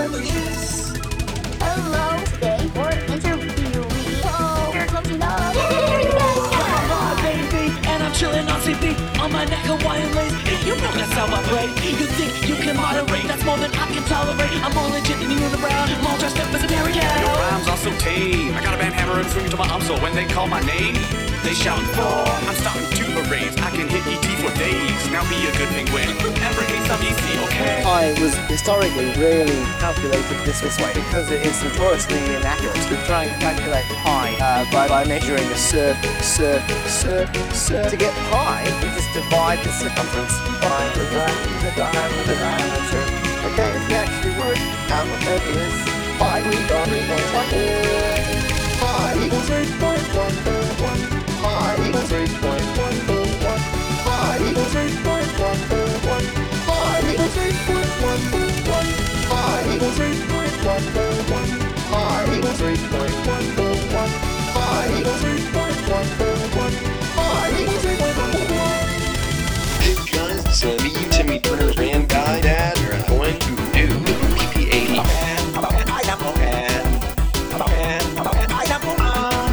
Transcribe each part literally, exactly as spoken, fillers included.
yes. Hello, today for interviewee. Oh, here comes enough. Here you go. Come on, baby, and I'm chilling on C B on my neck Hawaiian lace. You know that's how I play. You think you can moderate? That's more than I can tolerate. I'm more legit than you in the round. I'm all dressed up as a Mary Gal. Your rhymes are so tame. I got a band hammer and swing to my arm, so when they call my name, they shout for. I'm starting to arrays. I can hit E T for days. Now be a good penguin and bring me some E C, okay? Pi was historically really calculated this, this way because it is notoriously inaccurate to try and calculate pi uh, by, by measuring the circle, circle, circle, circle. To get pi, you just divide the circumference by the diameter, the diameter, the diameter. Okay, if you actually work out what that is, pi we got three point one. Pi equals three point one one. Pi equals three point one one. Pi equals three point one one. Pi equals three point one one. Pi equals three point one one. Pi equals three point one one. Pi equals three point one one. Pi equals three point one one. Hey guys, so me, you, Timmy Turner's band guy, Dad, are going to do P P eighty. Pineapple and pineapple and pineapple um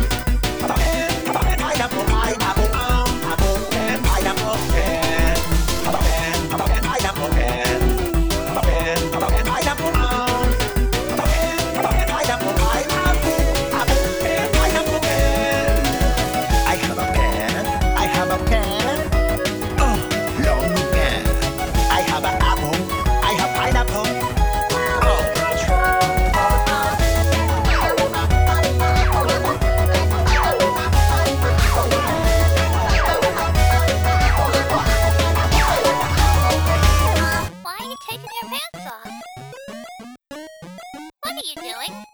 and pineapple pineapple um apple and pineapple and and pineapple and and pineapple um and pineapple pineapple apple and pineapple and I have a pen, I have a pen, oh long pen. I have an apple, I have pineapple. Why are you taking your pants off? What are you doing?